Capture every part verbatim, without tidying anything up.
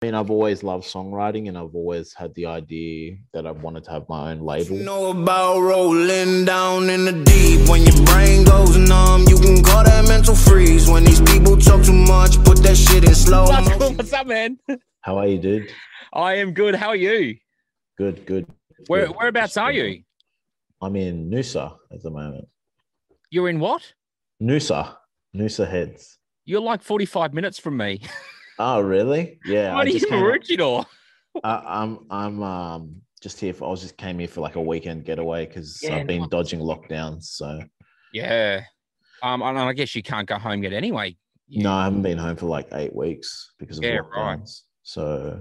mean, I've always loved songwriting and I've always had the idea that I wanted to have my own label. You know about rolling down in the deep. When your brain goes numb, you can call that mental freeze. When these people talk too much, put that shit in slow motion. What's up, man? How are you, dude? I am good. How are you? Good, good. Where good. Whereabouts are you? I'm in Noosa at the moment. You're in what? Noosa. Noosa Heads. You're like forty-five minutes from me. Oh, really? Yeah. What are you original? I, I'm I'm um just here for I was just came here for like a weekend getaway because Yeah, I've been nice. dodging lockdowns. So Yeah. Um, and I guess you can't go home yet anyway. You- no, I haven't been home for like eight weeks because of Yeah, lockdowns. right. So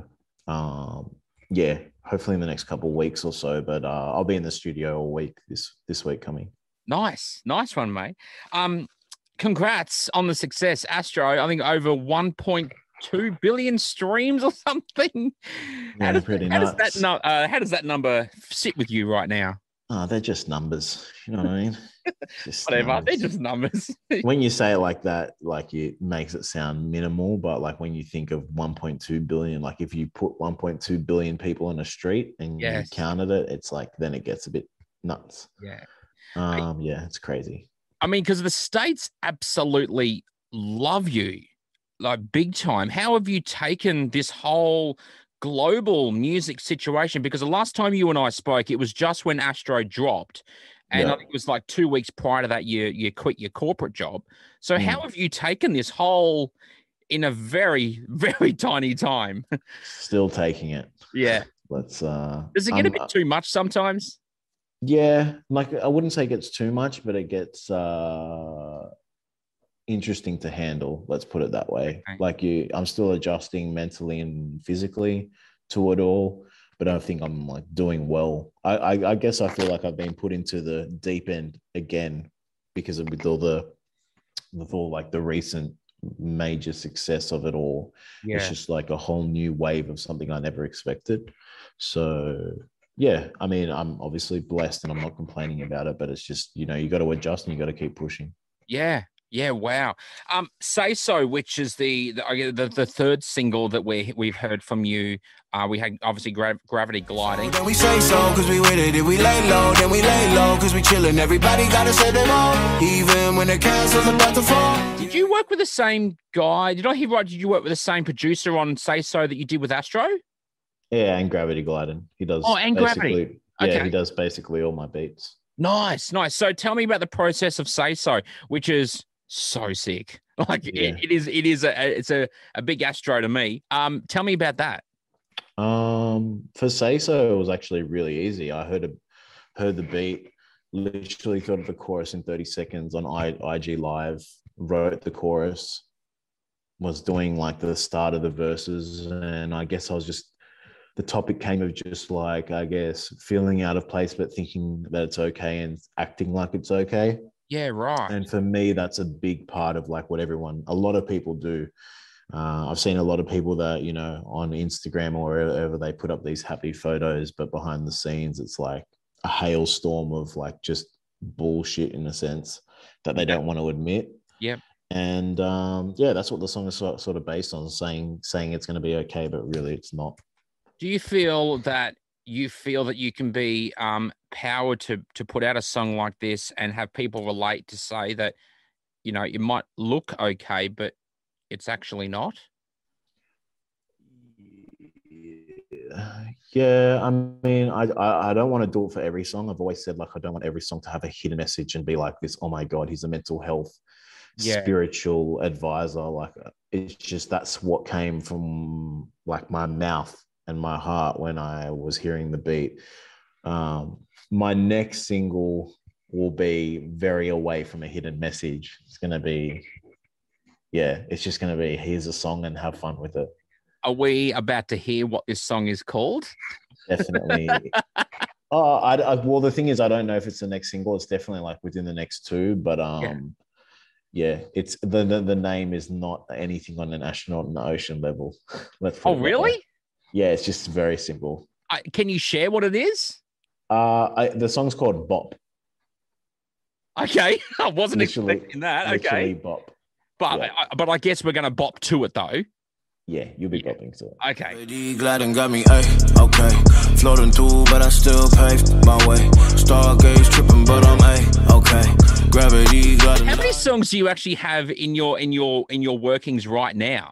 um yeah, hopefully in the next couple of weeks or so. But uh, I'll be in the studio all week this this week coming. Nice. Nice one, mate. Um, congrats on the success. Astro, I think over one point two billion streams or something. Yeah, how does, pretty how does nuts. that no, uh, how does that number sit with you right now? Oh, they're just numbers. You know what I mean? Just Whatever. numbers. They're just numbers. When you say it like that, like it makes it sound minimal, but like when you think of one point two billion, like if you put one point two billion people in a street and Yes. you counted it, it's like then it gets a bit nuts. Yeah. Um, yeah, it's crazy. I mean, because the states absolutely love you, like big time. How have you taken this whole global music situation? Because the last time you and I spoke, it was just when Astro dropped, and Yeah. I think it was like two weeks prior to that, you you quit your corporate job. So how Mm. have you taken this whole in a very very tiny time? Still taking it. Yeah. Let's uh Does it get a um, bit too much sometimes? yeah, like I wouldn't say it gets too much, but it gets uh interesting to handle. Let's put it that way. Okay. Like you, I'm still adjusting mentally and physically to it all, but I think I'm like doing well. I, I, I guess I feel like I've been put into the deep end again because of with all the, with all like the recent major success of it all. Yeah. It's just like a whole new wave of something I never expected. So yeah, I mean, I'm obviously blessed and I'm not complaining about it, but it's just, you know, you got to adjust and you got to keep pushing. Yeah. Yeah, wow. Um, Say So, which is the the, I guess the the third single that we we've heard from you. Uh, we had obviously gra- Gravity Gliding. Then we say so, cause we with it. If we lay low, then we lay low, cause we chillin'. Everybody gotta say them all, even when the castle's about to fall. Did you work with the same guy? Did I hear right? Did you work with the same producer on Say So that you did with Astro? Yeah, and Gravity Gliding. He does. Oh, and Gravity. basically- Yeah, Okay. he does basically all my beats. Nice, nice. So tell me about the process of Say So, which is so sick. Like Yeah. it, it is, it is a it's a, a big Astro to me. Um, tell me about that. Um, for Say So, it was actually really easy. I heard a, heard the beat, literally thought of the chorus in thirty seconds on I, IG Live, wrote the chorus, was doing like the start of the verses, and I guess I was just the topic came of just like I guess feeling out of place, but thinking that it's okay and acting like it's okay. Yeah, right. And for me, that's a big part of like what everyone, a lot of people do. Uh, I've seen a lot of people that, you know, on Instagram or wherever they put up these happy photos, but behind the scenes, it's like a hailstorm of like just bullshit in a sense that they don't want to admit. Yep. And um, yeah, that's what the song is sort sort of based on, saying saying it's going to be okay, but really it's not. Do you feel that you feel that you can be um, powered to to put out a song like this and have people relate to say that, you know, it might look okay, but it's actually not? Yeah, I mean, I, I I don't want to do it for every song. I've always said like I don't want every song to have a hidden message and be like this. Oh my God, he's a mental health Yeah. spiritual advisor. Like it's just that's what came from like my mouth and my heart when I was hearing the beat. Um, my next single will be very away from a hidden message. It's gonna be, yeah, it's just gonna be here's a song and have fun with it. Are we about to hear what this song is called? Definitely. Oh, I, I well, the thing is, I don't know if it's the next single. It's definitely like within the next two, but um, yeah, it's the, the the name is not anything on an astronaut in the ocean level. Let's put Oh, it that really? way. Yeah, it's just very simple. I, can you share what it is? Uh, I, the song's called Bop. Okay, I wasn't Literally- expecting that. Literally Okay, Bop. but yeah. I, but I guess we're going to bop to it though. Yeah, you'll be Yeah. bopping to it. Okay. Glad and got me, ayy, okay. Floating through, but I still paved my way. Stargaze tripping, but I'm ayy, okay. Gravity glad. How many songs do you actually have in your in your in your workings right now?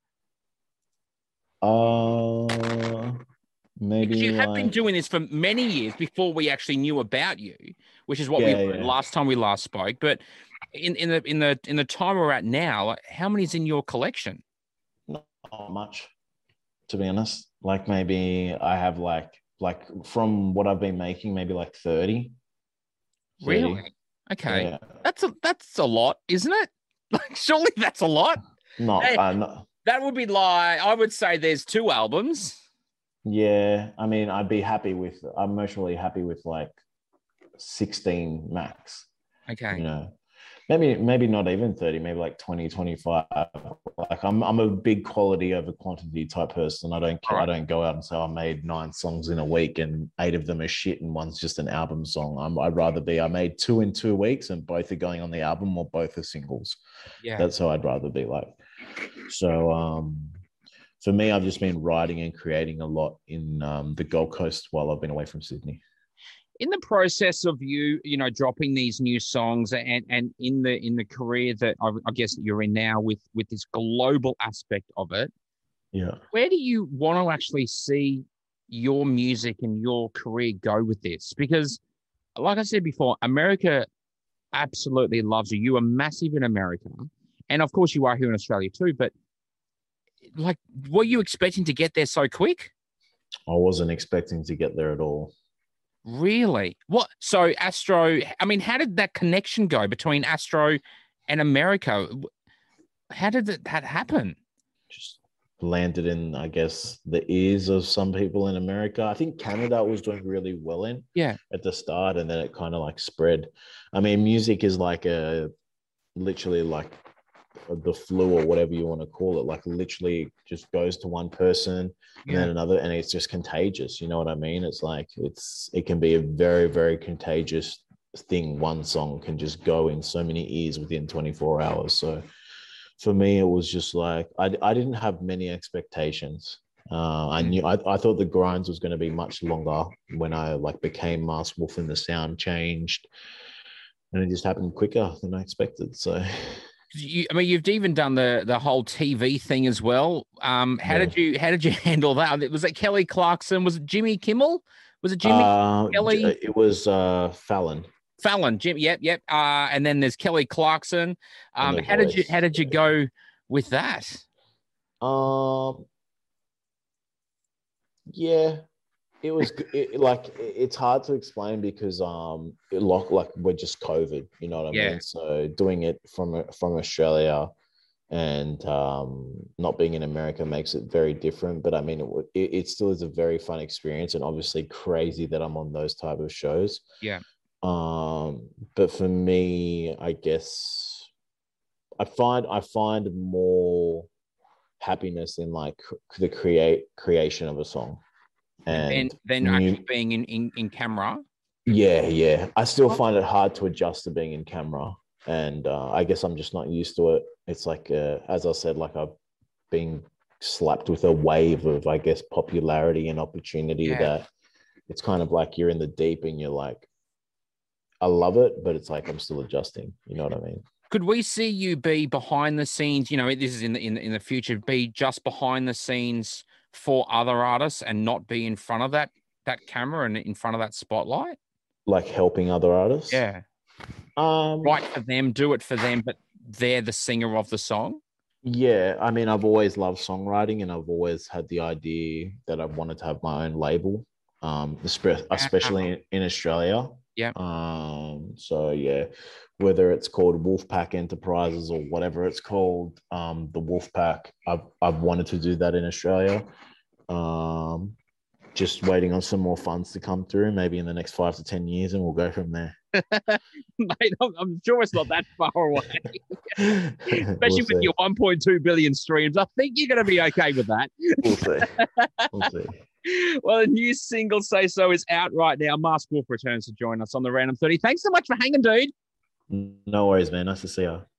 Uh, maybe Because you have like, been doing this for many years before we actually knew about you, which is what Yeah, we learned yeah. last time we last spoke. But in, in the in the in the time we're at now, like, how many's in your collection? not much, to be honest. Like maybe I have like like from what I've been making, maybe like thirty. thirty. Really? Okay. Yeah. That's a that's a lot, isn't it? Like, surely that's a lot. Not, Hey. uh, not That would be like, I would say there's two albums. yeah. I mean, I'd be happy with. I'm mostly happy with like sixteen max. Okay. You know, maybe maybe not even thirty. Maybe like twenty, twenty-five. Like I'm I'm a big quality over quantity type person. I don't All right. I don't go out and say I made nine songs in a week and eight of them are shit and one's just an album song. I'm, I'd rather be I made two in two weeks and both are going on the album or both are singles. Yeah. That's how I'd rather be like. So um, for me, I've just been writing and creating a lot in um, the Gold Coast while I've been away from Sydney. In the process of you, you know, dropping these new songs and and in the in the career that I, I guess that you're in now with with this global aspect of it, Yeah. where do you want to actually see your music and your career go with this? Because, like I said before, America absolutely loves you. You are massive in America, and of course, you are here in Australia too. But, like, were you expecting to get there so quick? I wasn't expecting to get there at all. Really? What? So Astro, I mean, how did that connection go between Astro and America? How did that, that happen? Just landed in, I guess, the ears of some people in America. I think Canada was doing really well in Yeah. at the start, and then it kind of like spread. I mean, music is like a literally like the flu or whatever you want to call it. Like literally just goes to one person and Yeah. then another, and it's just contagious. You know what I mean? It's like it's it can be a very, very contagious thing. One song can just go in so many ears within twenty-four hours. So for me, it was just like I, I didn't have many expectations. Uh, I knew I, I thought the grinds was going to be much longer when I like became Masked Wolf and the sound changed, and it just happened quicker than I expected. So, You, I mean, you've even done the the whole T V thing as well. Um, how Yeah. did you how did you handle that? Was it Kelly Clarkson? Was it Jimmy Kimmel? Was it Jimmy uh, Kelly? it was uh, Fallon. Fallon? Jim? Yep, yep. Uh, and then there's Kelly Clarkson. Um, The how did you Voice, how did you yeah. go with that? Um, yeah, it was g- it, like it- it's hard to explain because um, it like like we're just COVID, you know what I Yeah. mean? So doing it from from Australia and um, not being in America makes it very different. But I mean, it, would- it it still is a very fun experience, and obviously crazy that I'm on those type of shows. Yeah. Um, but for me, I guess I find I find more happiness in like cr- the create creation of a song. And And then mu- actually being in, in, in camera. yeah, yeah. I still find it hard to adjust to being in camera. And uh, I guess I'm just not used to it. It's like, uh, as I said, like I've been slapped with a wave of, I guess, popularity and opportunity Yeah. that it's kind of like you're in the deep and you're like, I love it, but it's like I'm still adjusting. You know what I mean? Could we see you be behind the scenes? You know, this is in the in the, in the future. Be just behind the scenes for other artists and not be in front of that that camera and in front of that spotlight. Like helping other artists. Yeah, Um, write for them, do it for them, but they're the singer of the song. Yeah, I mean, I've always loved songwriting, and I've always had the idea that I wanted to have my own label, um, espe- especially in, in Australia. Yeah. Um. So yeah, whether it's called Wolfpack Enterprises or whatever it's called, um, the Wolfpack, I've I've wanted to do that in Australia. Um, just waiting on some more funds to come through, maybe in the next five to ten years, and we'll go from there. Mate, I'm, I'm sure it's not that far away, especially We'll with see. your one point two billion streams. I think you're going to be okay with that. We'll see. We'll see. Well, the new single "Say So" is out right now. Masked Wolf returns to join us on the Random thirty. Thanks so much for hanging, dude. No worries, man. Nice to see you.